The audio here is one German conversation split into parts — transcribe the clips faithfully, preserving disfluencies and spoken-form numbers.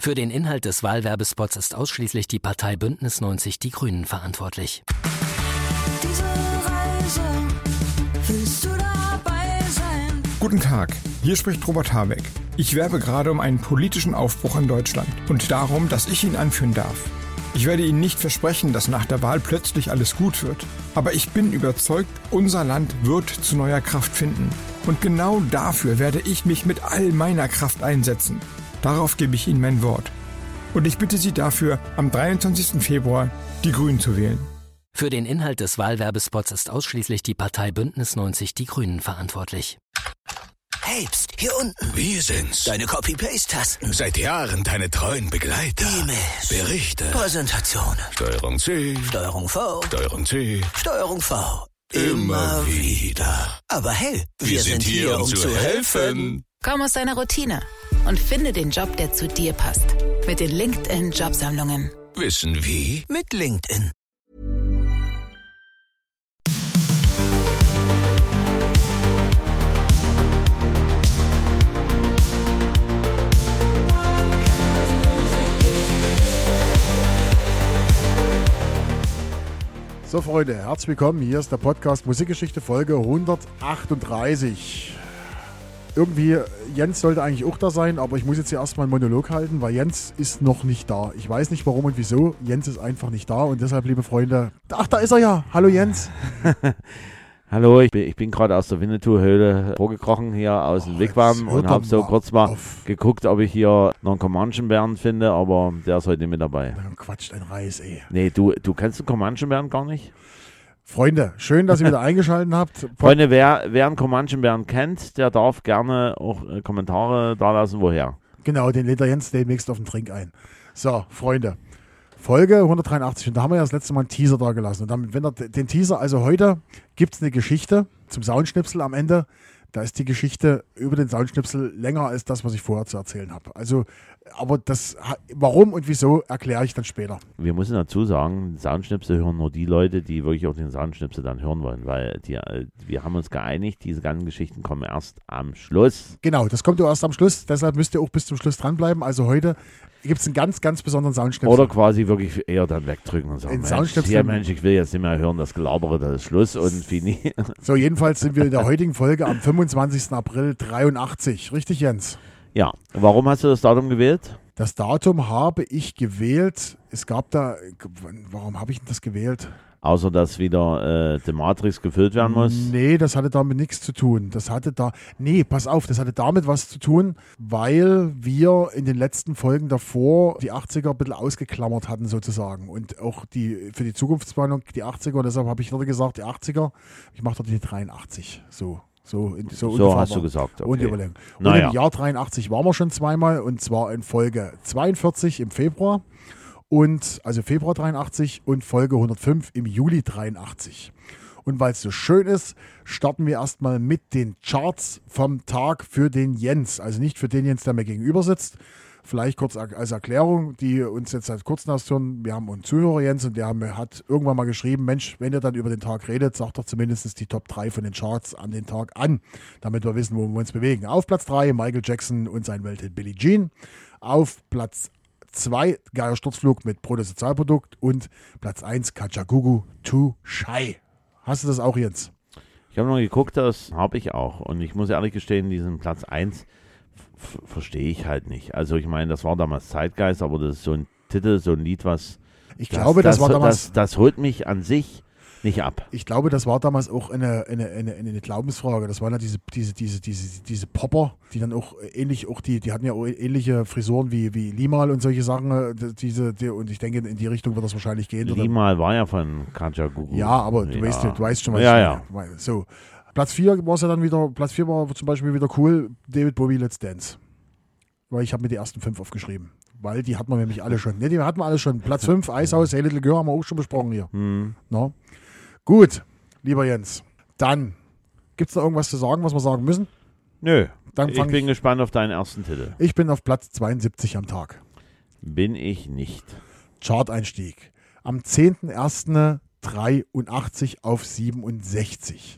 Für den Inhalt des Wahlwerbespots ist ausschließlich die Partei Bündnis neunzig Die Grünen verantwortlich. Diese Reise, willst du dabei sein? Guten Tag, hier spricht Robert Habeck. Ich werbe gerade um einen politischen Aufbruch in Deutschland und darum, dass ich ihn anführen darf. Ich werde Ihnen nicht versprechen, dass nach der Wahl plötzlich alles gut wird. Aber ich bin überzeugt, unser Land wird zu neuer Kraft finden. Und genau dafür werde ich mich mit all meiner Kraft einsetzen. Darauf gebe ich Ihnen mein Wort. Und ich bitte Sie dafür, am dreiundzwanzigsten Februar die Grünen zu wählen. Für den Inhalt des Wahlwerbespots ist ausschließlich die Partei Bündnis neunzig Die Grünen verantwortlich. Hey, pst, hier unten. Wir sind's. Deine Copy-Paste-Tasten. Seit Jahren deine treuen Begleiter. E-Mails. Berichte. Präsentationen. Steuerung C. Steuerung V. Steuerung C. Steuerung V. Immer wieder. Aber hey, wir, wir sind hier, um zu helfen. Komm aus deiner Routine und finde den Job, der zu dir passt. Mit den LinkedIn-Jobsammlungen. Wissen wie? Mit LinkedIn. So Freunde, herzlich willkommen. Hier ist der Podcast Musikgeschichte Folge hundertachtunddreißig. Irgendwie, Jens sollte eigentlich auch da sein, aber ich muss jetzt hier erstmal einen Monolog halten, weil Jens ist noch nicht da. Ich weiß nicht warum und wieso. Jens ist einfach nicht da und deshalb, liebe Freunde, ach, da ist er ja. Hallo Jens. Hallo, ich bin, ich bin gerade aus der Winnetou-Höhle vorgekrochen hier aus dem Oh, Wigwam und habe so kurz mal auf. geguckt, ob ich hier noch einen Comanchen-Bären finde, aber der ist heute nicht mit dabei. Dann quatscht ein Reis, ey. Nee, du, du kennst den Comanchen-Bären gar nicht? Freunde, schön, dass ihr wieder eingeschaltet habt. Freunde, wer, wer einen Comanchen-Bären kennt, der darf gerne auch äh, Kommentare da lassen, woher. Genau, den lädt der Jens demnächst auf den Trink ein. So, Freunde. Folge hundertdreiundachtzig und da haben wir ja das letzte Mal einen Teaser da gelassen. Und dann, wenn er den Teaser, also heute gibt es eine Geschichte zum Soundschnipsel am Ende. Da ist die Geschichte über den Soundschnipsel länger als das, was ich vorher zu erzählen habe. Also, aber das, warum und wieso, erkläre ich dann später. Wir müssen dazu sagen, Soundschnipsel hören nur die Leute, die wirklich auch den Soundschnipsel dann hören wollen, weil die, wir haben uns geeinigt, diese ganzen Geschichten kommen erst am Schluss. Genau, das kommt ja erst am Schluss, deshalb müsst ihr auch bis zum Schluss dranbleiben. Also heute gibt es einen ganz, ganz besonderen Soundschnipsel. Oder quasi wirklich eher dann wegdrücken und sagen, Mensch, hier, Mensch, ich will jetzt nicht mehr hören, das Gelabere, das ist Schluss und fini. So, jedenfalls sind wir in der heutigen Folge am fünfundzwanzigsten April dreiundachtzig. Richtig, Jens? Ja, warum hast du das Datum gewählt? Das Datum habe ich gewählt. Es gab da, warum habe ich denn das gewählt? Außer, dass wieder äh, die Matrix gefüllt werden muss? Nee, das hatte damit nichts zu tun. Das hatte da, nee, pass auf, das hatte damit was zu tun, weil wir in den letzten Folgen davor die achtziger ein bisschen ausgeklammert hatten sozusagen und auch die für die Zukunftsplanung die achtziger, deshalb habe ich wieder gesagt, die achtziger, ich mache dort die dreiundachtzig, so. So, in, so, so hast du gesagt, okay. Und Überlegung. Und naja. im Jahr dreiundachtzig waren wir schon zweimal und zwar in Folge zweiundvierzig im Februar und also Februar dreiundachtzig und Folge hundertfünf im Juli dreiundachtzig. Und weil es so schön ist, starten wir erstmal mit den Charts vom Tag für den Jens. Also nicht für den Jens, der mir gegenüber sitzt. Vielleicht kurz als Erklärung, die uns jetzt seit kurzem hören. Wir haben einen Zuhörer, Jens, und der hat irgendwann mal geschrieben, Mensch, wenn ihr dann über den Tag redet, sagt doch zumindest die Top drei von den Charts an den Tag an, damit wir wissen, wo wir uns bewegen. Auf Platz drei Michael Jackson und sein Welthit Billie Jean. Auf Platz zwei Geier Sturzflug mit Bruttosozialprodukt und Platz eins Kajagoogoo Too Shy. Hast du das auch, Jens? Ich habe noch geguckt, das habe ich auch. Und ich muss ehrlich gestehen, diesen Platz eins f- verstehe ich halt nicht. Also ich meine, das war damals Zeitgeist, aber das ist so ein Titel, so ein Lied, was... Ich das, glaube, das, das war damals... Das, das holt mich an sich nicht ab. Ich glaube, das war damals auch eine, eine, eine, eine Glaubensfrage. Das waren ja diese, diese, diese, diese, diese Popper, die dann auch ähnlich, auch die, die hatten ja auch ähnliche Frisuren wie, wie Limal und solche Sachen. Diese, die, und ich denke, in die Richtung wird das wahrscheinlich gehen. Limal war ja von Kajagoogoo. Ja, aber du, ja. Weißt, du, du weißt schon, was ja, ich meine. Ja. So. Platz vier war es ja dann wieder, Platz vier war zum Beispiel wieder cool, David Bowie, Let's Dance. Weil ich habe mir die ersten fünf aufgeschrieben. Weil die hatten wir nämlich alle schon. Ne, die hatten wir alle schon. Platz fünf, Eishaus, Hey Little Girl haben wir auch schon besprochen hier. Hm. No? Gut, lieber Jens. Dann, gibt es da irgendwas zu sagen, was wir sagen müssen? Nö, Dann ich bin ich, gespannt auf deinen ersten Titel. Ich bin auf Platz zweiundsiebzig am Tag. Bin ich nicht. Chart-Einstieg. Am zehnten ersten dreiundachtzig auf siebenundsechzig.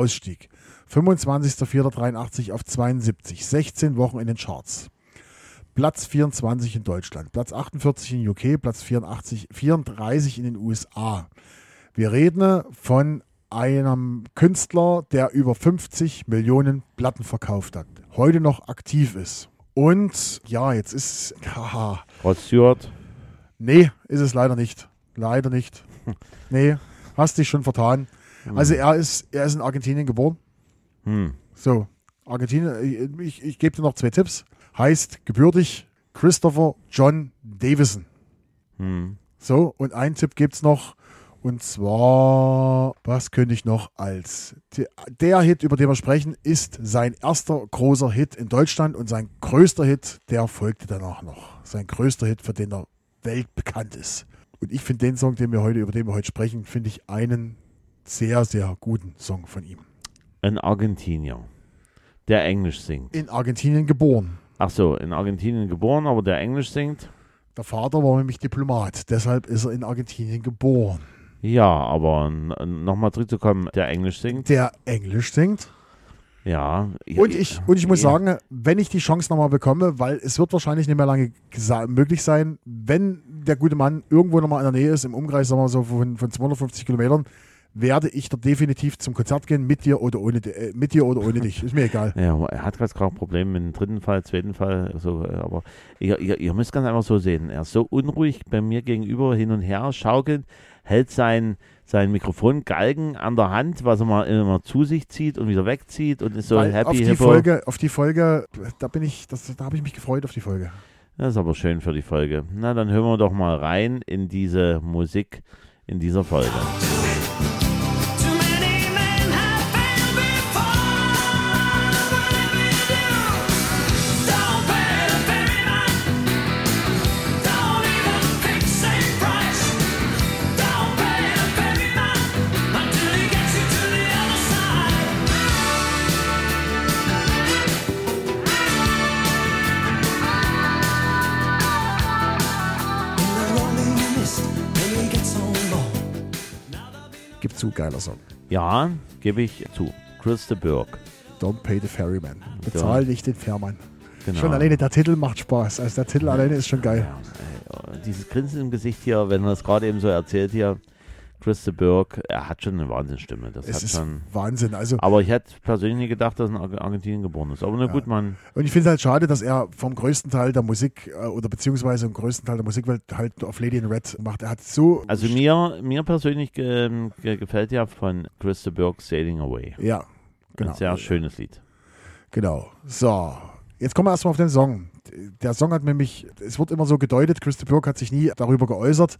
Chart-Ausstieg. fünfundzwanzigster vierter dreiundachtzig auf zweiundsiebzig. sechzehn Wochen in den Charts. Platz vierundzwanzig in Deutschland, Platz achtundvierzig in U K, Platz vierundachtzig, vierunddreißig in den U S A. Wir reden von einem Künstler, der über fünfzig Millionen Platten verkauft hat, heute noch aktiv ist. Und ja, jetzt ist haha. Rod Stewart? Nee, ist es leider nicht. Leider nicht. Nee, hast dich schon vertan. Also er ist, er ist in Argentinien geboren. Hm. So, Argentinien, ich, ich gebe dir noch zwei Tipps. Heißt gebürtig Christopher John Davison. Hm. So, und einen Tipp gibt es noch. Und zwar, was könnte ich noch als... Der Hit, über den wir sprechen, ist sein erster großer Hit in Deutschland und sein größter Hit, der folgte danach noch. Sein größter Hit, für den er weltbekannt ist. Und ich finde den Song, den wir heute, über den wir heute sprechen, finde ich einen sehr, sehr guten Song von ihm. Ein Argentinier, der Englisch singt. In Argentinien geboren. Ach so, in Argentinien geboren, aber der Englisch singt? Der Vater war nämlich Diplomat, deshalb ist er in Argentinien geboren. Ja, aber nochmal zurückzukommen, der Englisch singt. Der Englisch singt. Ja. Und ich, und ich muss ja. sagen, wenn ich die Chance nochmal bekomme, weil es wird wahrscheinlich nicht mehr lange gesa- möglich sein, wenn der gute Mann irgendwo nochmal in der Nähe ist, im Umkreis sagen wir so von, von zweihundertfünfzig Kilometern, werde ich da definitiv zum Konzert gehen, mit dir oder ohne, äh, mit dir oder ohne dich. Ist mir egal. Ja, er hat gerade gerade Probleme mit dem dritten Fall, zweiten Fall. So, aber ihr, ihr, ihr müsst ganz einfach so sehen. Er ist so unruhig bei mir gegenüber, hin und her schaukelt, hält sein, sein Mikrofongalgen an der Hand, was er mal immer zu sich zieht und wieder wegzieht und ist so Weil happy. Auf die, hippo. Folge, auf die Folge, da bin ich, das, da habe ich mich gefreut auf die Folge. Das ist aber schön für die Folge. Na, dann hören wir doch mal rein in diese Musik in dieser Folge. Gibt zu, geiler Song. Ja, gebe ich zu. Chris de Burgh. Don't pay the ferryman. Bezahl nicht den Fährmann. Genau. Schon alleine der Titel macht Spaß. Also der Titel alleine ist schon geil. Ja, ey, dieses Grinsen im Gesicht hier, wenn er das gerade eben so erzählt hier, Chris de Burgh, er hat schon eine Wahnsinnsstimme. Das Es hat ist schon, Wahnsinn. Also, aber ich hätte persönlich nie gedacht, dass er in Argentinien geboren ist. Aber na gut, man. und ich finde es halt schade, dass er vom größten Teil der Musik äh, oder beziehungsweise im größten Teil der Musikwelt halt auf Lady in Red macht. Er hat so... Also mir, mir persönlich ge, ge, gefällt ja von Chris de Burgh Sailing Away. Ja, genau. Ein sehr schönes Lied. Genau. So, jetzt kommen wir erstmal auf den Song. Der Song hat nämlich, es wird immer so gedeutet, Chris de Burgh hat sich nie darüber geäußert,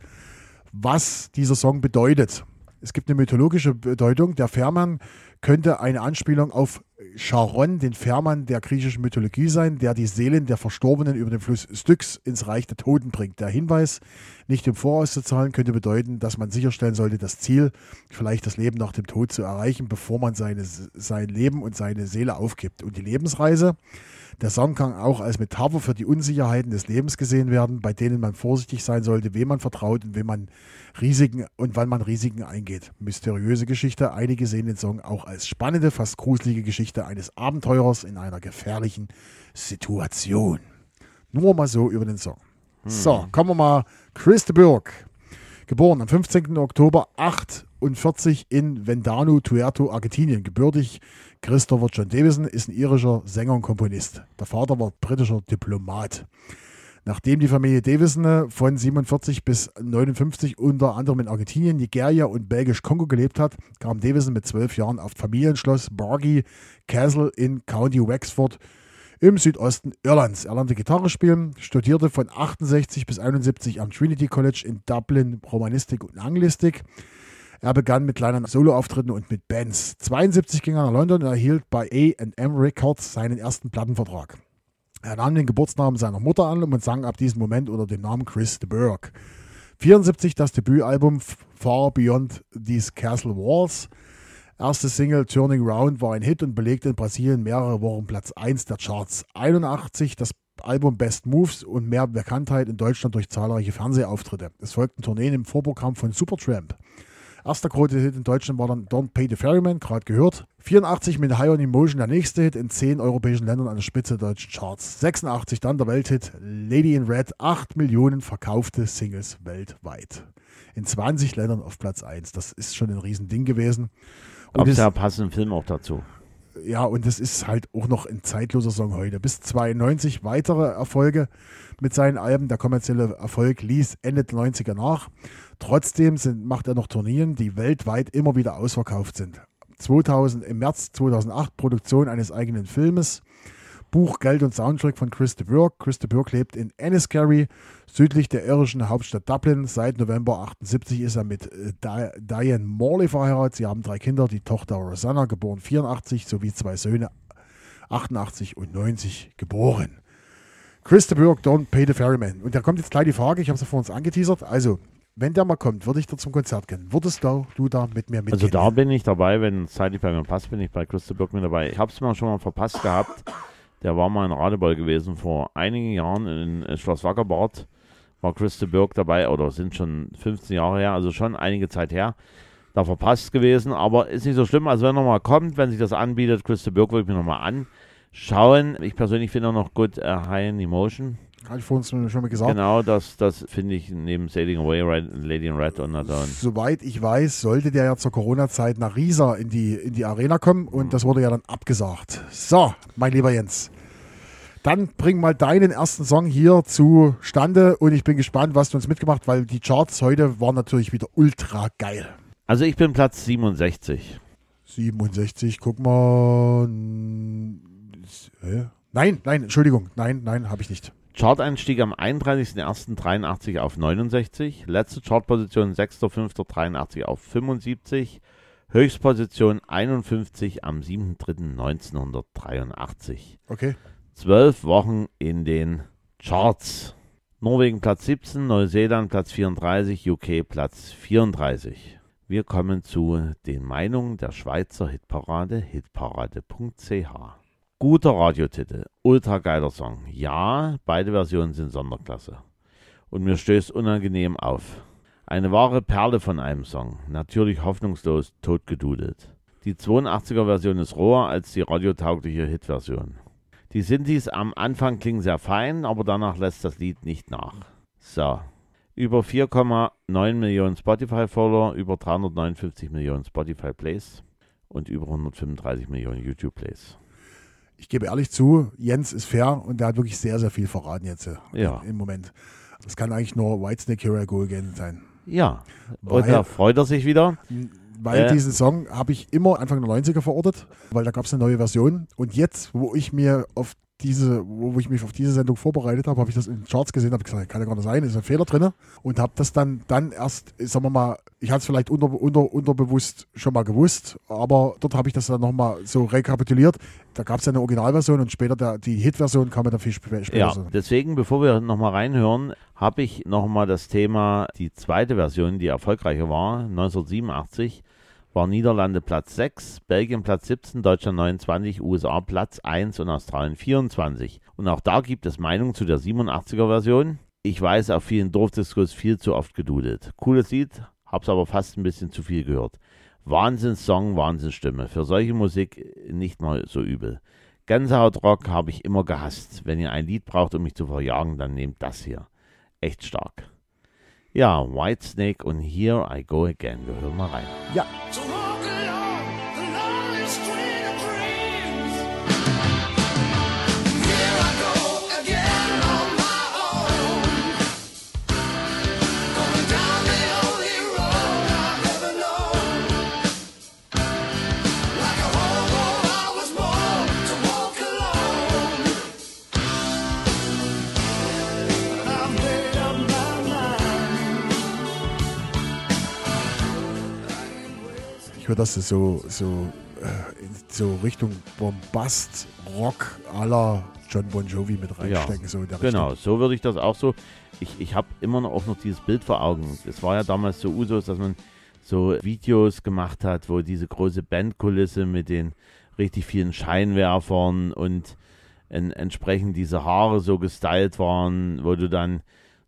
was dieser Song bedeutet. Es gibt eine mythologische Bedeutung. Der Fährmann könnte eine Anspielung auf Charon, den Fährmann der griechischen Mythologie sein, der die Seelen der Verstorbenen über den Fluss Styx ins Reich der Toten bringt. Der Hinweis, nicht im Voraus zu zahlen, könnte bedeuten, dass man sicherstellen sollte, das Ziel, vielleicht das Leben nach dem Tod zu erreichen, bevor man seine, sein Leben und seine Seele aufgibt. Und die Lebensreise, der Song kann auch als Metapher für die Unsicherheiten des Lebens gesehen werden, bei denen man vorsichtig sein sollte, wem man vertraut und wem man Risiken und wann man Risiken eingeht. Mysteriöse Geschichte. Einige sehen den Song auch als spannende, fast gruselige Geschichte eines Abenteurers in einer gefährlichen Situation. Nur mal so über den Song. Hm. So, kommen wir mal. Chris de Burgh. Geboren am fünfzehnten Oktober achtundvierzig in Vendano, Tuerto, Argentinien. Gebürtig Christopher John Davison ist ein irischer Sänger und Komponist. Der Vater war britischer Diplomat. Nachdem die Familie Davison von siebenundvierzig bis neunundfünfzig unter anderem in Argentinien, Nigeria und Belgisch-Kongo gelebt hat, kam Davison mit zwölf Jahren auf Familienschloss Bargy Castle in County Wexford im Südosten Irlands. Er lernte Gitarre spielen, studierte von achtundsechzig bis einundsiebzig am Trinity College in Dublin Romanistik und Anglistik. Er begann mit kleinen Soloauftritten und mit Bands. zweiundsiebzig ging er nach London und erhielt bei A and M Records seinen ersten Plattenvertrag. Er nahm den Geburtsnamen seiner Mutter an und sang ab diesem Moment unter dem Namen Chris de Burgh. vierundsiebzig das Debütalbum Far Beyond These Castle Walls. Erste Single Turning Round war ein Hit und belegte in Brasilien mehrere Wochen Platz eins der Charts. einundachtzig das Album Best Moves und mehr Bekanntheit in Deutschland durch zahlreiche Fernsehauftritte. Es folgten Tourneen im Vorprogramm von Supertramp. Erster große Hit in Deutschland war dann Don't Pay the Ferryman, gerade gehört. vierundachtzig mit High on Emotion der nächste Hit in zehn europäischen Ländern an der Spitze der deutschen Charts. sechsundachtzig dann der Welthit Lady in Red, acht Millionen verkaufte Singles weltweit. In zwanzig Ländern auf Platz eins. Das ist schon ein Riesending gewesen. Gab es ja passenden Film auch dazu. Ja, und das ist halt auch noch ein zeitloser Song heute. Bis zweiundneunzig weitere Erfolge mit seinen Alben. Der kommerzielle Erfolg ließ Ende der neunziger nach. Trotzdem sind, macht er noch Tourneen, die weltweit immer wieder ausverkauft sind. zweitausend, im März zweitausendacht Produktion eines eigenen Filmes. Buch, Geld und Soundtrack von Chris de Burgh. Chris de Burgh lebt in Enniskerry, südlich der irischen Hauptstadt Dublin. Seit November achtundsiebzig ist er mit äh, Diane Morley verheiratet. Sie haben drei Kinder, die Tochter Rosanna, geboren vierundachtzig, sowie zwei Söhne, achtundachtzig und neunzig, geboren. Chris de Burgh, Don't Pay the Ferryman. Und da kommt jetzt gleich die Frage, ich habe es ja vor uns angeteasert. Also, wenn der mal kommt, würde ich da zum Konzert gehen. Würdest du, du da mit mir mitgehen? Also da bin ich dabei, wenn es zeitlich bei mir passt, bin ich bei Chris de Burgh mit dabei. Ich habe es mir schon mal verpasst gehabt. Der war mal in Radebeul gewesen vor einigen Jahren in Schloss Wackerbad. War Chris de Burgh dabei, oder sind schon fünfzehn Jahre her, also schon einige Zeit her. Da verpasst gewesen, aber ist nicht so schlimm. Also wenn er nochmal kommt, wenn sich das anbietet, Chris de Burgh, würde ich mir nochmal anschauen. Ich persönlich finde auch noch gut uh, High in Emotion. Habe ich vorhin schon mal gesagt. Genau, das, das finde ich neben Sailing Away, Red, Lady in Red und Adon. Soweit ich weiß, sollte der ja zur Corona-Zeit nach Riesa in die, in die Arena kommen und mhm. das wurde ja dann abgesagt. So, mein lieber Jens, dann bring mal deinen ersten Song hier zustande und ich bin gespannt, was du uns mitgemacht hast, weil die Charts heute waren natürlich wieder ultra geil. Also ich bin Platz siebenundsechzig. siebenundsechzig, guck mal. Nein, nein, Entschuldigung, nein, nein, habe ich nicht. Chart-Einstieg am einunddreißigsten ersten dreiundachtzig auf neunundsechzig, letzte Chartposition sechster fünfter dreiundachtzig auf fünfundsiebzig, Höchstposition einundfünfzig am siebter dritter neunzehnhundertdreiundachtzig. Okay. Zwölf Wochen in den Charts. Norwegen Platz siebzehn, Neuseeland Platz vierunddreißig, U K Platz vierunddreißig. Wir kommen zu den Meinungen der Schweizer Hitparade, hitparade punkt c h. Guter Radiotitel, ultra geiler Song. Ja, beide Versionen sind Sonderklasse. Und mir stößt unangenehm auf. Eine wahre Perle von einem Song. Natürlich hoffnungslos totgedudelt. Die zweiundachtziger Version ist roher als die radiotaugliche Hitversion. Die Synthes am Anfang klingen sehr fein, aber danach lässt das Lied nicht nach. So. Über vier Komma neun Millionen Spotify-Follower, über dreihundertneunundfünfzig Millionen Spotify-Plays und über hundertfünfunddreißig Millionen YouTube-Plays. Ich gebe ehrlich zu, Jens ist fair und der hat wirklich sehr, sehr viel verraten jetzt äh, ja. im Moment. Das kann eigentlich nur Whitesnake Here I Go Again sein. Ja, weil, und da freut er sich wieder. Weil äh, diesen Song habe ich immer Anfang der neunziger verortet, weil da gab es eine neue Version. Und jetzt, wo ich mir auf diese, wo ich mich auf diese Sendung vorbereitet habe, habe ich das in den Charts gesehen, habe gesagt, kann ja gar nicht sein, ist ein Fehler drin. Und habe das dann, dann erst, sagen wir mal, ich hatte es vielleicht unter, unter, unterbewusst schon mal gewusst, aber dort habe ich das dann nochmal so rekapituliert. Da gab es ja eine Originalversion und später der, die Hitversion kam dann viel später. Ja, so. Deswegen, bevor wir nochmal reinhören, habe ich nochmal das Thema, die zweite Version, die erfolgreicher war, neunzehnhundertsiebenundachtzig, war Niederlande Platz sechs, Belgien Platz siebzehn, Deutschland neunundzwanzig, U S A Platz eins und Australien vierundzwanzig. Und auch da gibt es Meinungen zu der siebenundachtziger Version. Ich weiß, auf vielen Dorfdiscos viel zu oft gedudelt. Cooles Lied, hab's aber fast ein bisschen zu viel gehört. Wahnsinnssong, Wahnsinnsstimme. Für solche Musik nicht mal so übel. Gänsehautrock habe ich immer gehasst. Wenn ihr ein Lied braucht, um mich zu verjagen, dann nehmt das hier. Echt stark. Ja, Whitesnake und Here I Go Again. Wir hören mal rein. Ja. So walk along the lonely street of dreams. Here I go again on my own. Going down the only road I've ever known. Like a hobo I was born to walk alone. I've made up my mind. Ich höre das so, so, äh, in so Richtung Bombast, Rock à la John Bon Jovi mit reinstecken. Ja, so in der genau, Richtung. so würde ich das auch so. Ich, ich habe immer noch auch noch dieses Bild vor Augen. Es war ja damals so Usus, dass man so Videos gemacht hat, wo diese große Bandkulisse mit den richtig vielen Scheinwerfern und en, entsprechend diese Haare so gestylt waren, wo du dann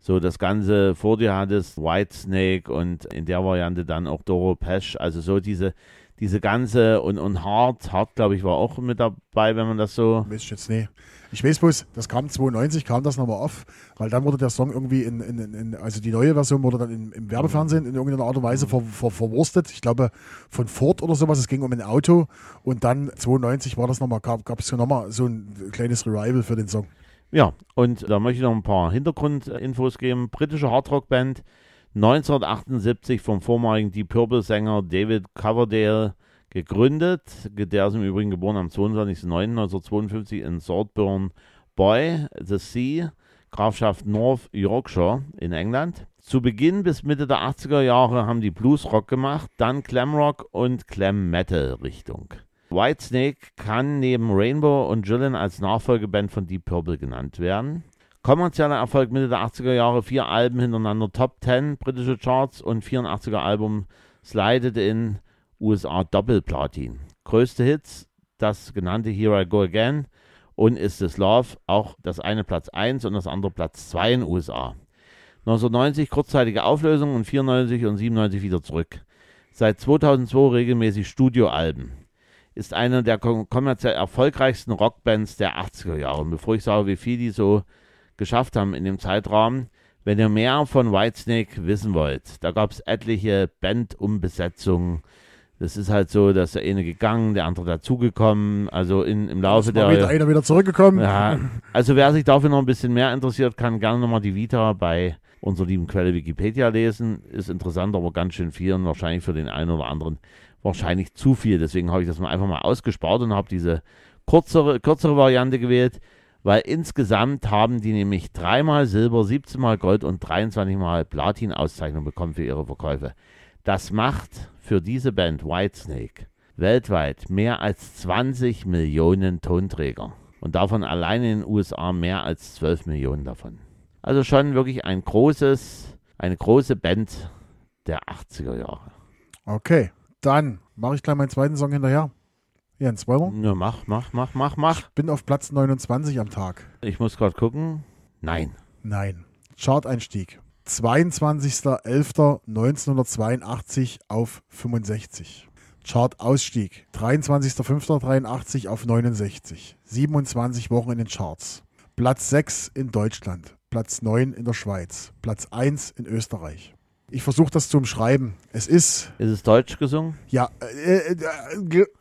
So das Ganze, vor dir hattest Whitesnake und in der Variante dann auch Doro Pesch, also so diese, diese ganze und, und Hart, Hart glaube ich war auch mit dabei, wenn man das so... Weiß ich jetzt nicht. Ich weiß bloß, das kam zweiundneunzig, kam das nochmal auf, weil dann wurde der Song irgendwie in, in, in also die neue Version wurde dann in, im Werbefernsehen in irgendeiner Art und Weise ver, ver, verwurstet. Ich glaube von Ford oder sowas, es ging um ein Auto und dann zweiundneunzig war das nochmal, gab es ja nochmal so ein kleines Revival für den Song. Ja, und da möchte ich noch ein paar Hintergrundinfos geben. Britische Hardrock-Band, neunzehnhundertachtundsiebzig vom vormaligen Deep Purple-Sänger David Coverdale gegründet. Der ist im Übrigen geboren am zweiundzwanzigsten neunten neunzehnhundertzweiundfünfzig in Saltburn Boy, The Sea, Grafschaft North Yorkshire in England. Zu Beginn bis Mitte der achtziger Jahre haben die Bluesrock gemacht, dann Glamrock und Glam-Metal-Richtung. Whitesnake kann neben Rainbow und Gillan als Nachfolgeband von Deep Purple genannt werden. Kommerzieller Erfolg Mitte der achtziger Jahre, vier Alben hintereinander Top zehn britische Charts und vierundachtziger Album slided in U S A Doppelplatin. Größte Hits, das genannte Here I Go Again und Is This Love, auch das eine Platz eins und das andere Platz zwei in den U S A. neunzehnhundertneunzig kurzzeitige Auflösung und vierundneunzig und siebenundneunzig wieder zurück. Seit zweitausendzwei regelmäßig Studioalben. Ist eine der kommerziell erfolgreichsten Rockbands der achtziger Jahre. Und bevor ich sage, wie viel die so geschafft haben in dem Zeitraum, wenn ihr mehr von Whitesnake wissen wollt, da gab es etliche Band-Umbesetzungen. Das ist halt so, dass der eine gegangen, der andere dazugekommen, also in, im Laufe der... Wieder einer wieder zurückgekommen. Ja, also wer sich dafür noch ein bisschen mehr interessiert, kann gerne nochmal die Vita bei unserer lieben Quelle Wikipedia lesen. Ist interessant, aber ganz schön viel und wahrscheinlich für den einen oder anderen wahrscheinlich zu viel. Deswegen habe ich das mal einfach mal ausgespart und habe diese kürzere, kürzere Variante gewählt, weil insgesamt haben die nämlich dreimal Silber, siebzehn Mal Gold und dreiundzwanzig Mal Platin-Auszeichnung bekommen für ihre Verkäufe. Das macht für diese Band Whitesnake weltweit mehr als zwanzig Millionen Tonträger. Und davon allein in den U S A mehr als zwölf Millionen davon. Also schon wirklich ein großes, eine große Band der achtziger Jahre. Okay, dann mache ich gleich meinen zweiten Song hinterher. Jens, wollen wir? Ja, mach, mach, mach, mach, mach. Ich bin auf Platz neunundzwanzig am Tag. Ich muss gerade gucken. Nein. Nein. Chart-Einstieg. zweiundzwanzigster elfter neunzehnhundertzweiundachtzig auf fünfundsechzig. Chart-Ausstieg. dreiundzwanzigster fünfter dreiundachtzig auf neunundsechzig. siebenundzwanzig Wochen in den Charts. Platz sechs in Deutschland. Platz neun in der Schweiz. Platz eins in Österreich. Ich versuche das zu umschreiben. Es ist... Ist es deutsch gesungen? Ja. Äh, äh, äh, äh,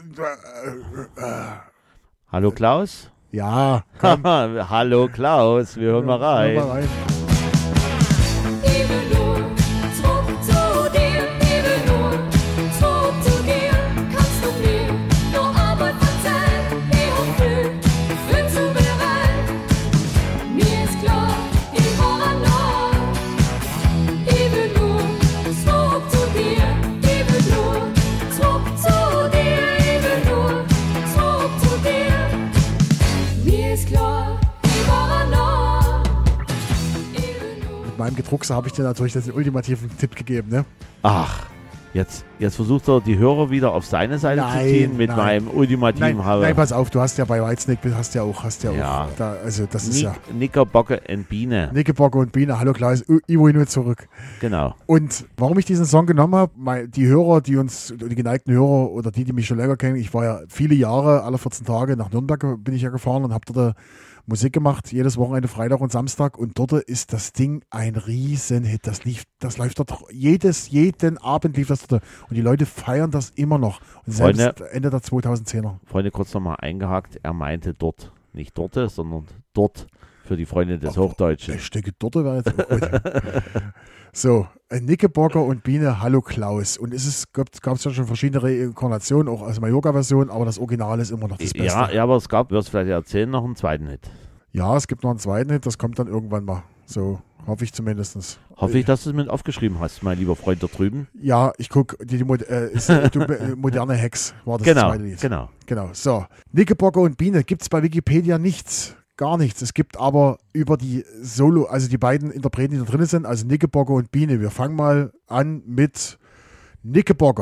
äh, Hallo Klaus? ja. Hallo Klaus, wir hören mal rein. Hör mal rein. Mit meinem Gedruckser habe ich dir natürlich den ultimativen Tipp gegeben, ne? Ach, jetzt, jetzt versucht er die Hörer wieder auf seine Seite Nein, zu ziehen mit nein. meinem ultimativen Nein, Habe. nein, pass auf, du hast ja bei Whitesnake, hast ja auch, hast ja, Ja. auch, da, also das ist Nick, ja Knickerbocker und Biene. Nickelbocker und Biene, hallo Klaus, Ivo nur zurück. Genau. Und warum ich diesen Song genommen habe, mein- die Hörer, die uns, die geneigten Hörer oder die, die mich schon länger kennen, ich war ja viele Jahre, alle vierzehn Tage nach Nürnberg bin ich ja gefahren und habe dort Musik gemacht, jedes Wochenende, Freitag und Samstag, und dort ist das Ding ein Riesenhit. Das lief, das läuft dort, jedes, jeden Abend lief das dort. Und die Leute feiern das immer noch. Und selbst Freunde- Ende der zweitausendzehner. Freunde, kurz nochmal eingehakt, er meinte dort. Nicht dort, sondern dort für die Freunde des Hochdeutschen. Ich denke, dort wäre jetzt auch gut. So, Nickelbocker und Biene, hallo Klaus. Und es ist, gab es ja schon verschiedene Reinkarnationen, auch als Mallorca-Version, aber das Original ist immer noch das Beste. Ja, ja, aber es gab, wirst du vielleicht erzählen, noch einen zweiten Hit. Ja, es gibt noch einen zweiten Hit, das kommt dann irgendwann mal. So, hoffe ich zumindest. Hoffe ich, dass du es mit aufgeschrieben hast, mein lieber Freund da drüben. Ja, ich gucke, die, die Mod- äh, ist, äh, du, äh, moderne Hex war das Genau, zweite Lied. genau. Genau, so. Nickelbocker und Biene gibt es bei Wikipedia nichts. Gar nichts. Es gibt aber über die Solo, also die beiden Interpreten, die da drin sind, also Nickelbocker und Biene. Wir fangen mal an mit Nickelbocker.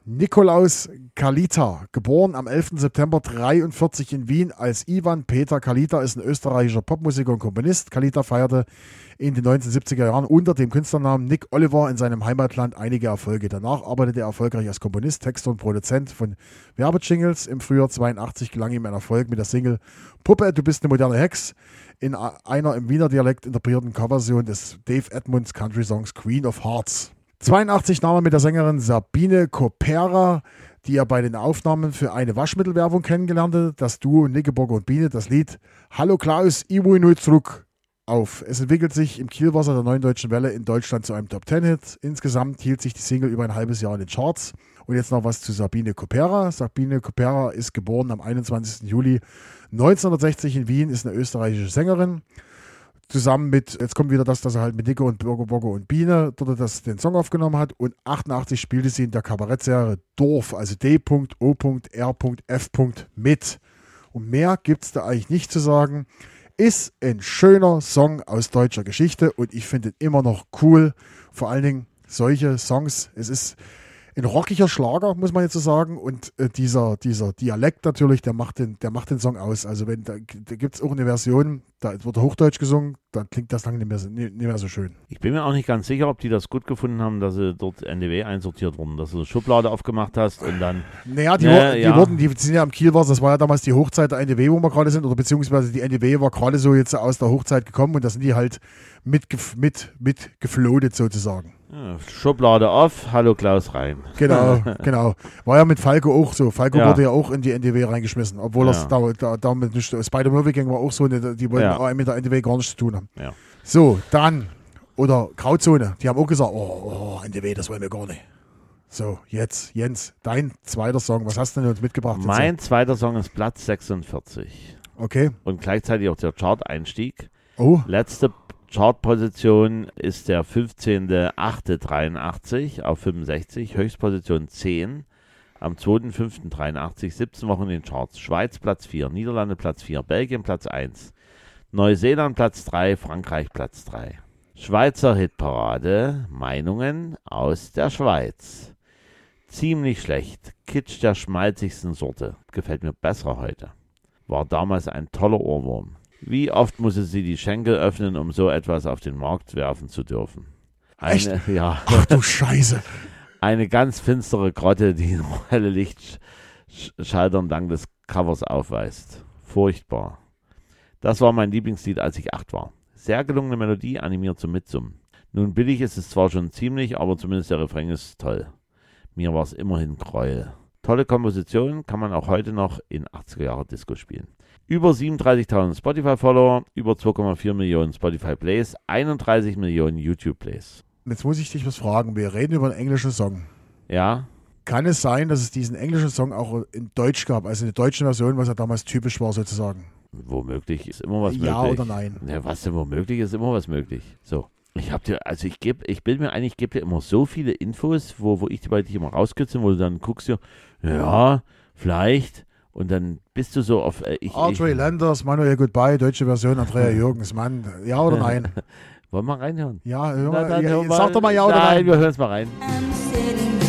Nikolaus Kalita, geboren am elften September dreiundvierzig in Wien als Ivan Peter Kalita, ist ein österreichischer Popmusiker und Komponist. Kalita feierte in den neunzehnhundertsiebziger Jahren unter dem Künstlernamen Nick Oliver in seinem Heimatland einige Erfolge. Danach arbeitete er erfolgreich als Komponist, Texter und Produzent von Werbejingles. Im Frühjahr zweiundachtzig gelang ihm ein Erfolg mit der Single Puppe, du bist eine moderne Hex in einer im Wiener Dialekt interpretierten Coverversion des Dave Edmunds Country-Songs Queen of Hearts. zweiundachtzig nahm er mit der Sängerin Sabine Kopera, die er bei den Aufnahmen für eine Waschmittelwerbung kennengelernte, das Duo Nickelback und Biene, das Lied Hallo Klaus, ich will nur zurück auf. Es entwickelt sich im Kielwasser der Neuen Deutschen Welle in Deutschland zu einem Top-Ten-Hit. Insgesamt hielt sich die Single über ein halbes Jahr in den Charts. Und jetzt noch was zu Sabine Kopera. Sabine Kopera ist geboren am einundzwanzigsten Juli neunzehnhundertsechzig in Wien, ist eine österreichische Sängerin. Zusammen mit, jetzt kommt wieder das, dass er halt mit Nico und Bürger, Bürger und Biene dort das, den Song aufgenommen hat. Und achtundachtzig spielte sie in der Kabarettserie Dorf, also D O R F mit. Und mehr gibt es da eigentlich nicht zu sagen. Ist ein schöner Song aus deutscher Geschichte und ich finde ihn immer noch cool. Vor allen Dingen solche Songs. Es ist ein rockiger Schlager, muss man jetzt so sagen. Und äh, dieser, dieser Dialekt natürlich, der macht den, der macht den Song aus. Also wenn da, da gibt es auch eine Version, da wird Hochdeutsch gesungen, dann klingt das dann nicht mehr, so- nicht, nicht mehr so schön. Ich bin mir auch nicht ganz sicher, ob die das gut gefunden haben, dass sie dort N D W einsortiert wurden, dass du eine Schublade aufgemacht hast und dann. Naja, die, Ja, wurden, die, ja. wurden, die sind ja am Kielwasser, das war ja damals die Hochzeit der N D W, wo wir gerade sind, oder beziehungsweise die N D W war gerade so jetzt aus der Hochzeit gekommen und da sind die halt mitgef- mit, mit gefloatet sozusagen. Ja, Schublade auf, hallo Klaus rein. Genau, genau. War ja mit Falco auch so. Falco Ja. wurde ja auch in die N D W reingeschmissen, obwohl Ja. er da, da, damit nicht. Spider-Movie Gang war auch so, eine, die wollten Ja. auch mit der N D W gar nichts zu tun haben. Ja. So, dann, oder Grauzone, die haben auch gesagt, oh, oh, N D W, das wollen wir gar nicht. So, jetzt, Jens, dein zweiter Song, was hast du denn uns mitgebracht? Mein zweiter Song ist Platz sechsundvierzig Okay. und gleichzeitig auch der Chart-Einstieg. Oh, Letzte Chartposition ist der fünfzehnter achter dreiundachtzig auf fünfundsechzig, Höchstposition zehn, am zweiter fünfter dreiundachtzig, siebzehn Wochen in den Charts. Schweiz Platz vier, Niederlande Platz vier, Belgien Platz eins, Neuseeland Platz drei, Frankreich Platz drei. Schweizer Hitparade, Meinungen aus der Schweiz. Ziemlich schlecht, Kitsch der schmalzigsten Sorte, gefällt mir besser heute. War damals ein toller Ohrwurm. Wie oft musste sie die Schenkel öffnen, um so etwas auf den Markt werfen zu dürfen? Eine, ja, ach du Scheiße. eine ganz finstere Grotte, die nur helle Lichtschaltern dank des Covers aufweist. Furchtbar. Das war mein Lieblingslied, als ich acht war. Sehr gelungene Melodie, animiert zum Mitsummen. Nun billig ist es zwar schon ziemlich, aber zumindest der Refrain ist toll. Mir war es immerhin Gräuel. Tolle Komposition, kann man auch heute noch in achtziger Jahre Disco spielen. Über siebenunddreißigtausend Spotify-Follower, über zwei Komma vier Millionen Spotify-Plays, einunddreißig Millionen YouTube-Plays. Jetzt muss ich dich was fragen. Wir reden über einen englischen Song. Ja, Kann es sein, dass es diesen englischen Song auch in Deutsch gab, also eine deutsche Version, was ja damals typisch war sozusagen? womöglich ist immer was Ja möglich. oder nein? Ja, was denn womöglich ist, immer was möglich. So. Ich hab dir, also ich gebe, ich bilde mir ein, ich gebe dir immer so viele Infos, wo, wo ich die bei dir immer rauskürze, wo du dann guckst dir, ja, vielleicht, und dann bist du so auf, äh, ich, Audrey ich, Landers, Manuel Goodbye, deutsche Version, Andrea Jürgens, Mann. Ja oder nein? wollen wir reinhören? Ja, hör Na, mal, dann ja, hören wir- sag doch mal ja oder Nein, nein. wir hören es mal rein. I'm setting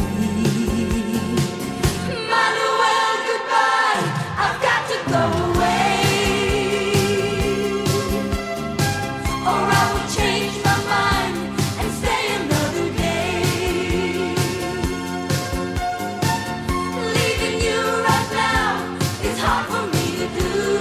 you free. Manuel, goodbye. I've got to go away, or I will change my mind and stay another day. Leaving you right now is hard for me to do.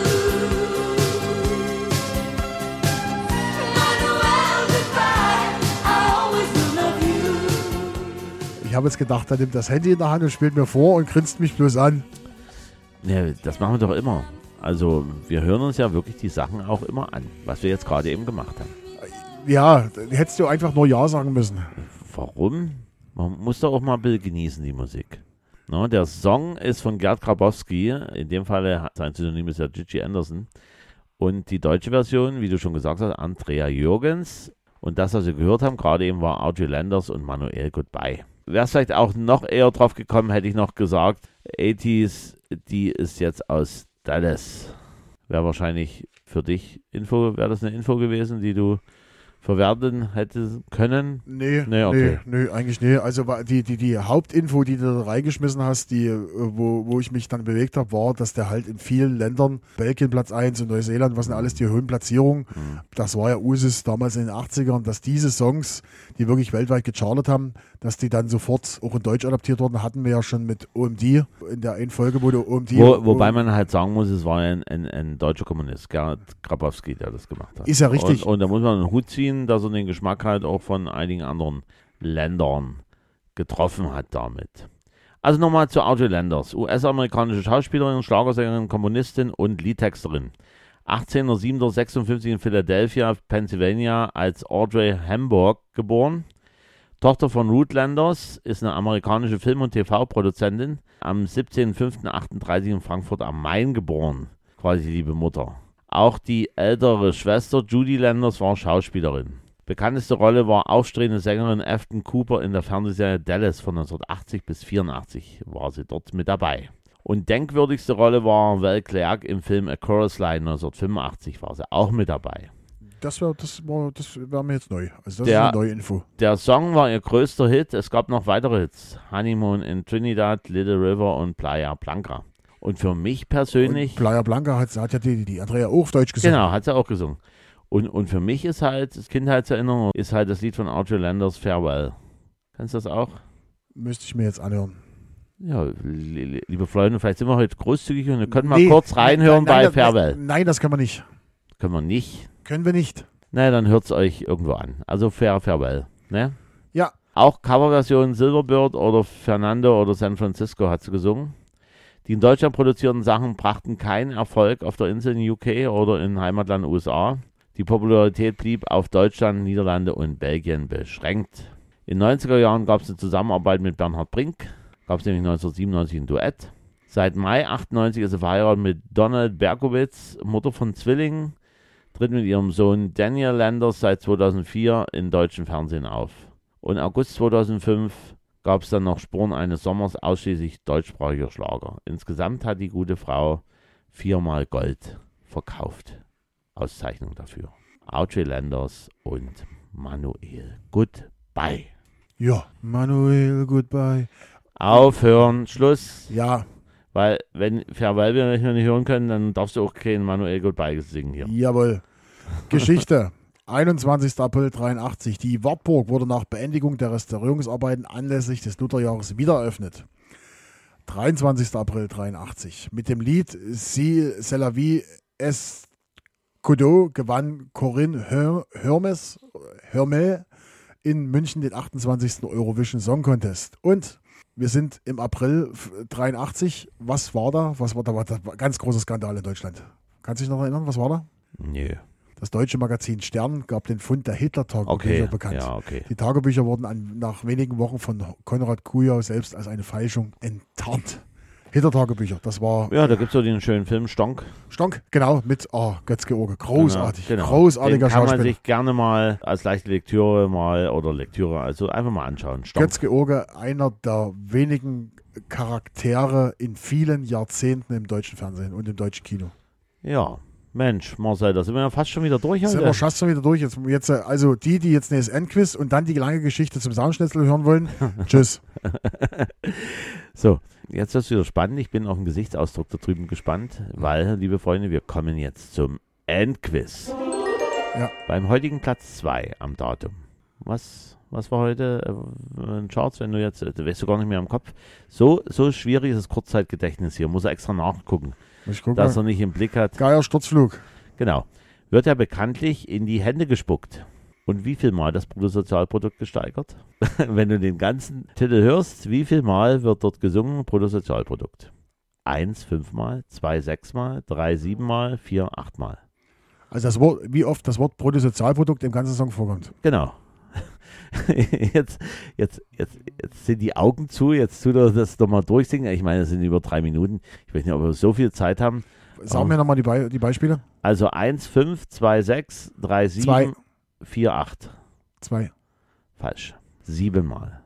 Manuel, goodbye. I always will love you. Ich habe jetzt gedacht, er nimmt das Handy in der Hand und spielt mir vor und grinst mich bloß an. Ja, das machen wir doch immer. Also wir hören uns ja wirklich die Sachen auch immer an, was wir jetzt gerade eben gemacht haben. Ja, hättest du einfach nur Ja sagen müssen. Warum? Man muss doch auch mal ein bisschen genießen, die Musik. No, der Song ist von Gerd Grabowski, in dem Fall sein Synonym ist ja Gigi Anderson. Und die deutsche Version, wie du schon gesagt hast, Andrea Jürgens. Und das, was wir gehört haben, gerade eben war Audrey Landers und Manuel Goodbye. Wäre es vielleicht auch noch eher drauf gekommen, hätte ich noch gesagt, achtziger, die ist jetzt aus Dallas. Wäre wahrscheinlich für dich Info, wäre das eine Info gewesen, die du verwerten hätte können? Nee, Nee, okay. nee, nee, eigentlich nee. Also wa- die, die, die Hauptinfo, die du da reingeschmissen hast, die, äh, wo, wo ich mich dann bewegt habe, war, dass der halt in vielen Ländern, Belgien Platz eins und Neuseeland, was sind alles die hohen Platzierungen, Mhm. das war ja Usus damals in den achtzigern, dass diese Songs, die wirklich weltweit gechartet haben, dass die dann sofort auch in Deutsch adaptiert wurden, hatten wir ja schon mit O M D in der einen Folge, wo der O M D... Wo, wobei man halt sagen muss, es war ja ein, ein, ein deutscher Kommunist, Gerhard Grabowski, der das gemacht hat. Ist ja richtig. Und, und da muss man einen Hut ziehen, dass er den Geschmack halt auch von einigen anderen Ländern getroffen hat damit. Also nochmal zu Audrey Landers, U S-amerikanische Schauspielerin, Schlagersängerin, Komponistin und Liedtexterin. achtzehnhundertsiebenundsechzig in Philadelphia, Pennsylvania, als Audrey Hamburg geboren. Tochter von Ruth Landers, ist eine amerikanische Film- und T V-Produzentin, am siebzehnten fünften achtunddreißig in Frankfurt am Main geboren, quasi die liebe Mutter. Auch die ältere Schwester Judy Landers war Schauspielerin. Bekannteste Rolle war aufstrebende Sängerin Afton Cooper in der Fernsehserie Dallas von neunzehnhundertachtzig bis vierundachtzig war sie dort mit dabei. Und denkwürdigste Rolle war Val Clark im Film A Chorus Line neunzehnhundertfünfundachtzig war sie auch mit dabei. Das wäre das war, das wär mir jetzt neu. Also das Der- ist eine neue Info. Der Song war ihr größter Hit. Es gab noch weitere Hits. Honeymoon in Trinidad, Little River und Playa Blanca. Und für mich persönlich... Und Playa Blanca hat, hat ja die, die Andrea auch auf Deutsch gesungen. Genau, hat sie auch gesungen. Und, und für mich ist halt, das Kindheitserinnerung, ist halt das Lied von Audrey Landers, Farewell. Kennst du das auch? Müsste ich mir jetzt anhören. Ja, li- li- liebe Freunde, vielleicht sind wir heute großzügig und wir können mal Nee, kurz reinhören nein, nein, bei das- Farewell. Nein, das können wir nicht. Können wir nicht? Können wir nicht. Na, dann hört es euch irgendwo an. Also Fair Farewell, ne? Ja. Auch Coverversionen Silverbird oder Fernando oder San Francisco hat sie gesungen. Die in Deutschland produzierten Sachen brachten keinen Erfolg auf der Insel in U K oder in Heimatland U S A. Die Popularität blieb auf Deutschland, Niederlande und Belgien beschränkt. In den neunziger Jahren gab es eine Zusammenarbeit mit Bernhard Brink, gab es nämlich neunzehnhundertsiebenundneunzig ein Duett. Seit Mai achtundneunzig ist sie verheiratet mit Donald Berkowitz, Mutter von Zwillingen, tritt mit ihrem Sohn Daniel Landers seit zweitausendvier im deutschen Fernsehen auf. Und August zweitausendfünf gab es dann noch Spuren eines Sommers ausschließlich deutschsprachiger Schlager. Insgesamt hat die gute Frau viermal Gold verkauft. Auszeichnung dafür. Audrey Landers und Manuel. Goodbye. Ja, Manuel, goodbye. Aufhören, Schluss. Ja, Weil, wenn Farewell wir nicht mehr nicht hören können, dann darfst du auch kein Manuel Goodbye singen hier. jawohl. Geschichte. einundzwanzigster April dreiundachtzig. Die Wartburg wurde nach Beendigung der Restaurierungsarbeiten anlässlich des Lutherjahres wieder eröffnet. dreiundzwanzigster April dreiundachtzig. Mit dem Lied Si c'est la vie es Godot gewann Corinne Hör- Hermes, Hermel in München den achtundzwanzigsten Eurovision Song Contest. Und wir sind im April dreiundachtzig. Was war da? Was war da? War da war ganz großer Skandal in Deutschland. Kannst du dich noch erinnern? Was war da? Nö. Das deutsche Magazin Stern gab den Fund der Hitler-Tagebücher Okay. bekannt. Ja, okay. Die Tagebücher wurden an, nach wenigen Wochen von Konrad Kujau selbst als eine Fälschung enttarnt. Hitler-Tagebücher, das war Ja, da gibt es so den schönen Film Stonk. Stonk, genau, mit oh, Götz-George. Großartig, Genau, genau. großartiger Den kann man Schauspieler. sich gerne mal als leichte Lektüre mal oder Lektüre, also einfach mal anschauen. Stonk. Götz-George, einer der wenigen Charaktere in vielen Jahrzehnten im deutschen Fernsehen und im deutschen Kino. Ja, Mensch, Marcel, da sind wir ja fast schon wieder durch Sind heute. wir fast schon wieder durch. Jetzt, jetzt, äh, also die, die jetzt ein S N-Quiz und dann die lange Geschichte zum Soundschnitzel hören wollen, tschüss. So, jetzt wird es wieder spannend. Ich bin auf den Gesichtsausdruck da drüben gespannt, weil, liebe Freunde, wir kommen jetzt zum Endquiz. Ja. Beim heutigen Platz zwei am Datum. Was, was war heute äh, in Charts, wenn du jetzt, äh, du weißt du gar nicht mehr im Kopf. So, so schwierig ist das Kurzzeitgedächtnis hier, muss er extra nachgucken, Ich guck dass mal. er nicht im Blick hat. Geier Sturzflug. Genau. Wird er bekanntlich in die Hände gespuckt. Und wie viel Mal das Bruttosozialprodukt gesteigert? Wenn du den ganzen Titel hörst, wie viel Mal wird dort gesungen Bruttosozialprodukt? Eins fünfmal, zwei sechsmal, drei siebenmal, vier achtmal. Also das Wort, wie oft das Wort Bruttosozialprodukt im ganzen Song vorkommt. Genau. Jetzt, jetzt, jetzt, jetzt sind die Augen zu, jetzt tut er das nochmal durchsingen. Ich meine, es sind über drei Minuten. Ich weiß nicht, ob wir so viel Zeit haben. Sagen Oh. wir nochmal die, Be die Beispiele. Also eins, fünf, zwei, sechs, drei, sieben, Zwei. vier, acht. Zwei. Falsch. Siebenmal.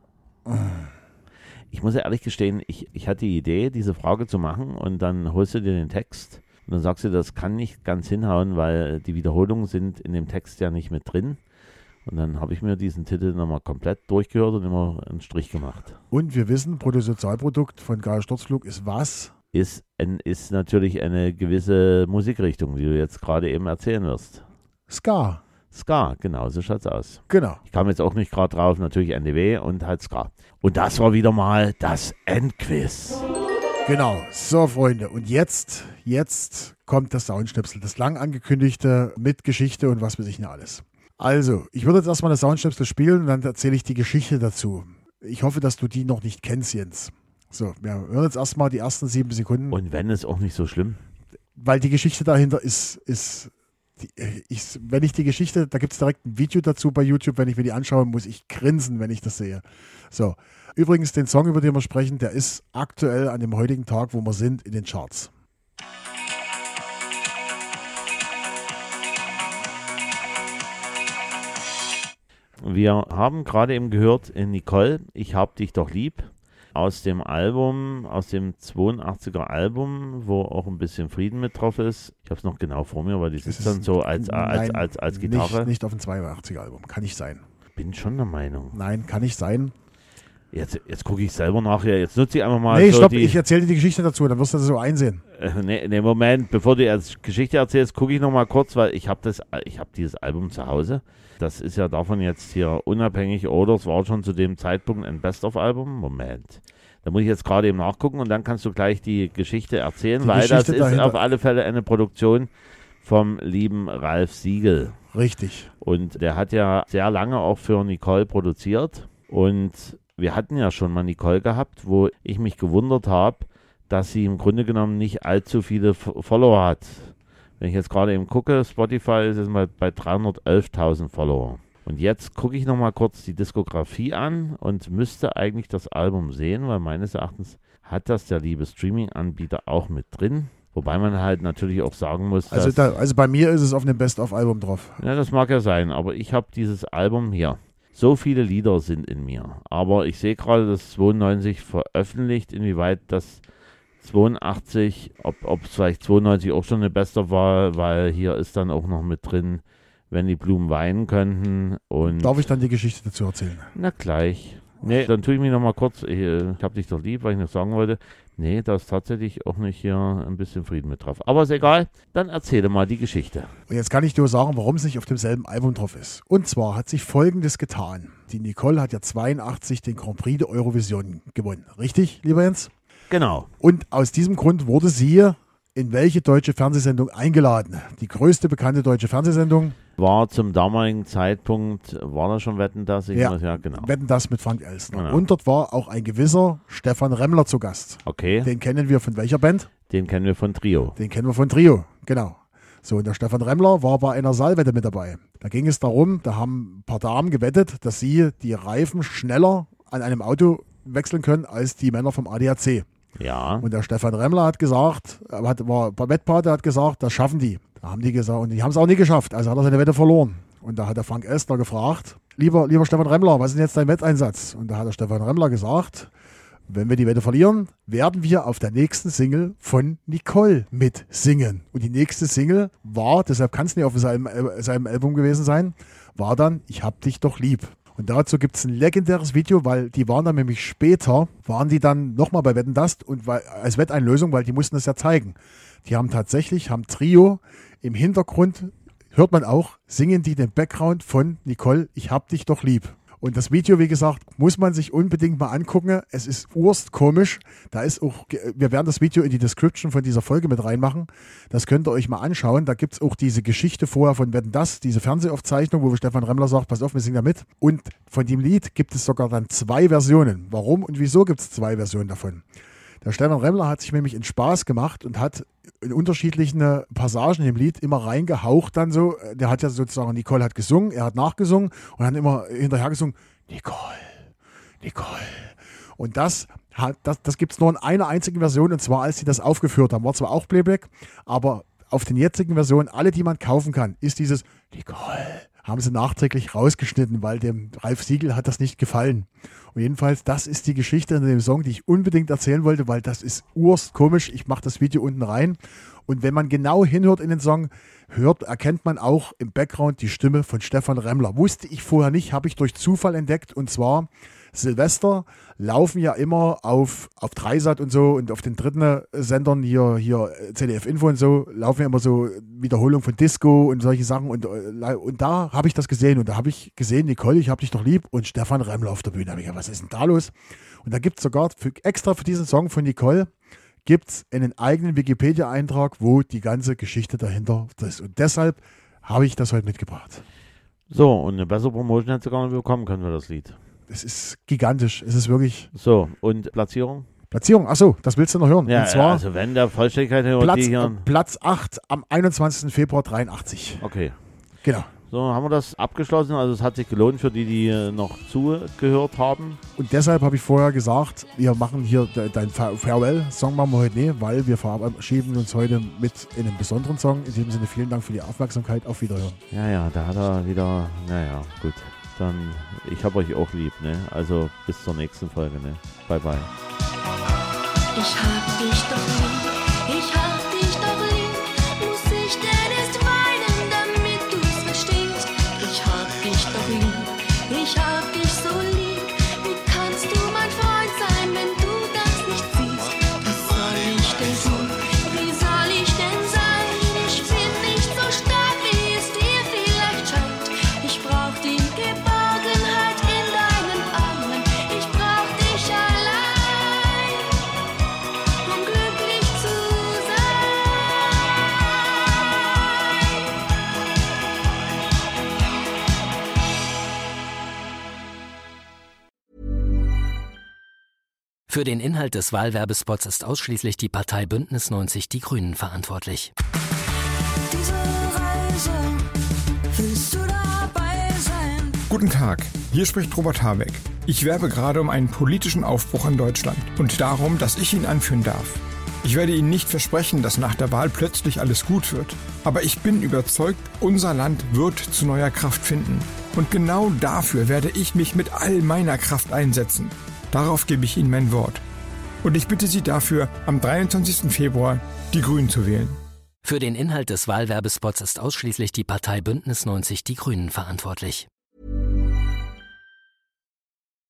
Ich muss ja ehrlich gestehen, ich, ich hatte die Idee, diese Frage zu machen und dann holst du dir den Text und dann sagst du, das kann nicht ganz hinhauen, weil die Wiederholungen sind in dem Text ja nicht mit drin. Und dann habe ich mir diesen Titel nochmal komplett durchgehört und immer einen Strich gemacht. Und wir wissen, Bruttosozialprodukt von Geier Sturzflug ist was? Ist, ein, ist natürlich eine gewisse Musikrichtung, die du jetzt gerade eben erzählen wirst. Ska. Ska, genau, so schaut's aus. Genau. Ich kam jetzt auch nicht gerade drauf, natürlich N D W und halt Ska. Und das war wieder mal das Endquiz. Genau. So, Freunde. Und jetzt, jetzt kommt das Soundschnipsel. Das lang angekündigte mit Geschichte und was weiß ich nicht alles. Also, ich würde jetzt erstmal das Soundschnipsel spielen und dann erzähle ich die Geschichte dazu. Ich hoffe, dass du die noch nicht kennst, Jens. So, wir hören jetzt erstmal die ersten sieben Sekunden. Und wenn, ist auch nicht so schlimm. Weil die Geschichte dahinter ist, ist die, ich, wenn ich die Geschichte, da gibt es direkt ein Video dazu bei YouTube, wenn ich mir die anschaue, muss ich grinsen, wenn ich das sehe. So, übrigens, den Song, über den wir sprechen, der ist aktuell an dem heutigen Tag, wo wir sind, in den Charts. Wir haben gerade eben gehört, Nicole, ich hab dich doch lieb, aus dem Album, aus dem zweiundachtziger Album, wo auch ein bisschen Frieden mit drauf ist. Ich habe es noch genau vor mir, weil die sitzt dann so als, als, Nein, als, als Gitarre. Nicht, nicht auf dem zweiundachtziger Album, kann nicht sein. Bin schon der Meinung. Nein, kann nicht sein. Jetzt, jetzt gucke ich selber nachher, jetzt nutze ich einfach mal Nee, so stopp, die... ich erzähle dir die Geschichte dazu, dann wirst du das so einsehen. Äh, nee, nee, Moment, bevor du jetzt Geschichte erzählst, gucke ich noch mal kurz, weil ich habe das, ich habe dieses Album zu Hause. Das ist ja davon jetzt hier unabhängig, oder es war schon zu dem Zeitpunkt ein Best-of-Album. Moment, da muss ich jetzt gerade eben nachgucken und dann kannst du gleich die Geschichte erzählen, Die weil Geschichte das ist dahinter. auf alle Fälle eine Produktion vom lieben Ralf Siegel. Richtig. Und der hat ja sehr lange auch für Nicole produziert und wir hatten ja schon mal Nicole gehabt, wo ich mich gewundert habe, dass sie im Grunde genommen nicht allzu viele F- Follower hat. Wenn ich jetzt gerade eben gucke, Spotify ist jetzt mal bei dreihundertelftausend Follower. Und jetzt gucke ich nochmal kurz die Diskografie an und müsste eigentlich das Album sehen, weil meines Erachtens hat das der liebe Streaming-Anbieter auch mit drin. Wobei man halt natürlich auch sagen muss, Also, dass... da, also bei mir ist es auf dem Best-of-Album drauf. Ja, das mag ja sein, aber ich habe dieses Album hier. So viele Lieder sind in mir. Aber ich sehe gerade, dass zweiundneunzig veröffentlicht, inwieweit das zweiundachtzig, ob ob es vielleicht zweiundneunzig auch schon eine Beste war, weil hier ist dann auch noch mit drin, wenn die Blumen weinen könnten. Und Darf ich dann die Geschichte dazu erzählen? na gleich. Nee, dann tue ich mich nochmal kurz, ich, ich habe dich doch lieb, weil ich noch sagen wollte, nee, da ist tatsächlich auch nicht hier ein bisschen Frieden mit drauf. Aber ist egal, dann erzähle mal die Geschichte. Und jetzt kann ich dir sagen, warum es nicht auf demselben Album drauf ist. Und zwar hat sich Folgendes getan. Die Nicole hat ja zweiundachtzig den Grand Prix der Eurovision gewonnen. Richtig, lieber Jens? Genau. Und aus diesem Grund wurde sie in welche deutsche Fernsehsendung eingeladen? Die größte bekannte deutsche Fernsehsendung. War zum damaligen Zeitpunkt, war da schon Wetten, dass ich Ja. muss, ja genau. Wetten, das mit Frank Elstner. Genau. Und dort war auch ein gewisser Stefan Remmler zu Gast. Okay, Den kennen wir von welcher Band? den kennen wir von Trio. Den kennen wir von Trio, genau. So, und der Stefan Remmler war bei einer Saalwette mit dabei. Da ging es darum, da haben ein paar Damen gewettet, dass sie die Reifen schneller an einem Auto wechseln können als die Männer vom A D A C. Ja, Und der Stefan Remmler hat gesagt, er hat, war bei Wettpate, hat gesagt, das schaffen die. Da haben die gesagt, und die haben es auch nicht geschafft, also hat er seine Wette verloren. Und da hat der Frank Elstner gefragt, lieber, lieber Stefan Remmler, was ist denn jetzt dein Wetteinsatz? Und da hat der Stefan Remmler gesagt, wenn wir die Wette verlieren, werden wir auf der nächsten Single von Nicole mitsingen. Und die nächste Single war, deshalb kann es nicht auf seinem, äh, seinem Album gewesen sein, war dann Ich hab dich doch lieb. Und dazu gibt es ein legendäres Video, weil die waren dann nämlich später, waren die dann nochmal bei Wetten, das und weil, als Wetteinlösung, weil die mussten das ja zeigen. Die haben tatsächlich, haben Trio im Hintergrund, hört man auch, singen die den Background von Nicole, Ich hab dich doch lieb. Und das Video, wie gesagt, muss man sich unbedingt mal angucken. Es ist urst komisch. Da ist auch, wir werden das Video in die Description von dieser Folge mit reinmachen. Das könnt ihr euch mal anschauen. Da gibt es auch diese Geschichte vorher von Wetten, das, diese Fernsehaufzeichnung, wo Stefan Remmler sagt, pass auf, wir singen da mit. Und von dem Lied gibt es sogar dann zwei Versionen. Warum und wieso gibt es zwei Versionen davon? Der Stefan Remmler hat sich nämlich in Spaß gemacht und hat in unterschiedlichen Passagen im Lied immer reingehaucht dann so. Der hat ja sozusagen, Nicole hat gesungen, er hat nachgesungen und hat immer hinterher gesungen, Nicole, Nicole. Und das, hat, das, das gibt es nur in einer einzigen Version, und zwar als sie das aufgeführt haben. War zwar auch Playback, aber auf den jetzigen Versionen, alle, die man kaufen kann, ist dieses Nicole. Haben sie nachträglich rausgeschnitten, weil dem Ralf Siegel hat das nicht gefallen. Und jedenfalls, das ist die Geschichte in dem Song, die ich unbedingt erzählen wollte, weil das ist urst komisch. Ich mache das Video unten rein Und wenn man genau hinhört in den Song, hört, erkennt man auch im Background die Stimme von Stefan Remmler. Wusste ich vorher nicht, habe ich durch Zufall entdeckt. Und zwar Silvester laufen ja immer auf, auf Dreisat und so und auf den dritten Sendern, hier, hier Z D F Info und so, laufen ja immer so Wiederholungen von Disco und solche Sachen. Und, und da habe ich das gesehen. Und da habe ich gesehen, Nicole, ich habe dich doch lieb, und Stefan Remmler auf der Bühne. Da habe ich gedacht, was ist denn da los? Und da gibt es sogar für, extra für diesen Song von Nicole gibt es einen eigenen Wikipedia-Eintrag, wo die ganze Geschichte dahinter ist. Und deshalb habe ich das heute mitgebracht. So, und eine bessere Promotion hätte sie gar nicht bekommen können für das Lied. Es ist gigantisch. Es ist wirklich... So, und Platzierung? Platzierung, achso, das willst du noch hören. Ja, und zwar ja, also wenn der Vollständigkeit hört, Platz, die hier... äh, Platz acht am einundzwanzigsten Februar dreiundachtzig. Okay. Genau. So, haben wir das abgeschlossen. Also es hat sich gelohnt für die, die noch zugehört haben. Und deshalb habe ich vorher gesagt, wir machen hier de, dein Farewell-Song machen wir heute nicht, weil wir verabschieden uns heute mit einem besonderen Song. In diesem Sinne vielen Dank für die Aufmerksamkeit. Auf Wiederhören. Ja, ja, da hat er wieder... Naja, gut. Dann, ich habe euch auch lieb, ne? Also bis zur nächsten Folge, ne? Bye, bye. Ich hab dich doch lieb, ich hab dich doch lieb, muss ich denn erst weinen, damit du's verstehst? Ich hab dich doch lieb, ich hab dich so lieb, wie kannst du mein Freund sein, wenn du das nicht siehst? Was soll ich denn tun, wie soll ich denn sein? Ich bin nicht so stark, wie es dir vielleicht scheint. Ich brauch die Geborgenheit in deinen Armen, ich brauch dich allein, um glücklich zu sein. Für den Inhalt des Wahlwerbespots ist ausschließlich die Partei Bündnis neunzig Die Grünen verantwortlich. Diese Reise, willst du dabei sein? Guten Tag, hier spricht Robert Habeck. Ich werbe gerade um einen politischen Aufbruch in Deutschland und darum, dass ich ihn anführen darf. Ich werde Ihnen nicht versprechen, dass nach der Wahl plötzlich alles gut wird. Aber ich bin überzeugt, unser Land wird zu neuer Kraft finden. Und genau dafür werde ich mich mit all meiner Kraft einsetzen. Darauf gebe ich Ihnen mein Wort. Und ich bitte Sie dafür, am dreiundzwanzigsten Februar die Grünen zu wählen. Für den Inhalt des Wahlwerbespots ist ausschließlich die Partei Bündnis neunzig Die Grünen verantwortlich.